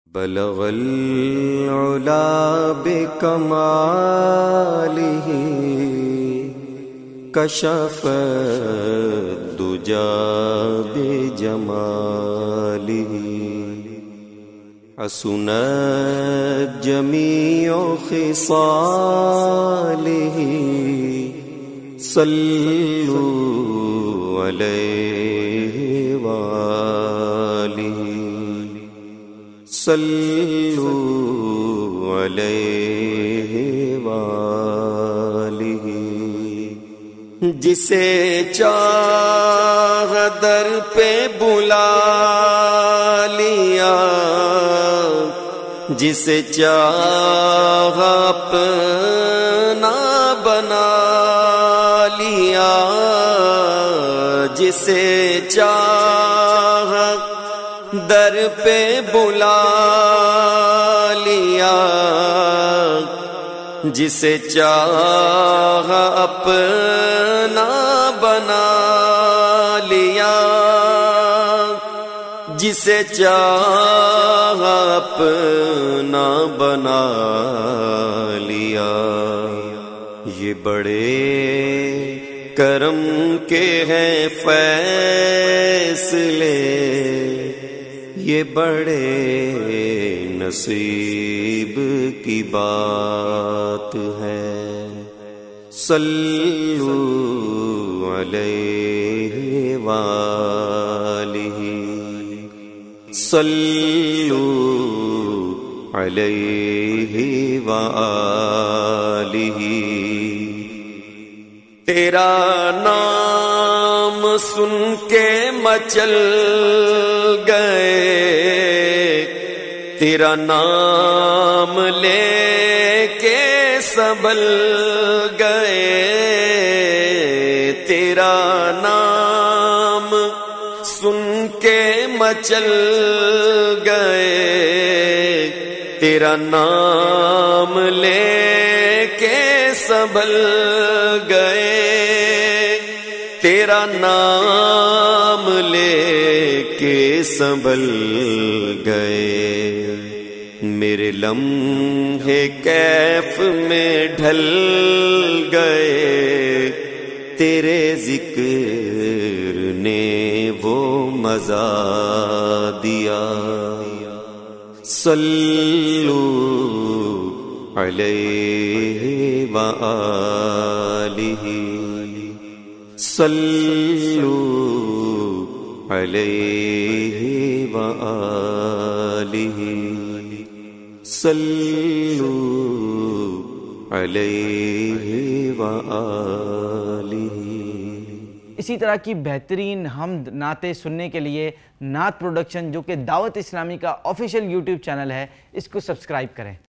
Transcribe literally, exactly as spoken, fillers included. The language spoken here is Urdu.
بلغ العلا بکمالہ کشف الدجا بجمالہ حسنت جمیع خصالہ صلوا علیہ وآلہ صلوا علیہ وآلہ جسے چاہ در پہ بلا لیا جسے چاہ اپنا بنا لیا جسے چاہ در پہ بلا لیا جسے چاہ اپنا بنا لیا جسے چاہ اپنا بنا لیا یہ بڑے کرم کے ہیں فیصلے یہ بڑے نصیب کی بات ہے صلوا علیہ وآلہ صلوا علیہ وآلہ تیرا نام سن کے مچل گئے تیرا نام لے کے سبل گئے تیرا نام سن کے مچل گئے تیرا نام لے کے سبل گئے تیرا نام لے کے سنبھل گئے میرے لمحے کیف میں ڈھل گئے تیرے ذکر نے وہ مزہ دیا صلوا علیہ وآلہ صلوا علیہ وآلہ صلوا علیہ وآلہ۔ اسی طرح کی بہترین حمد نعتیں سننے کے لیے نعت پروڈکشن جو کہ دعوت اسلامی کا آفیشیل یوٹیوب چینل ہے اس کو سبسکرائب کریں۔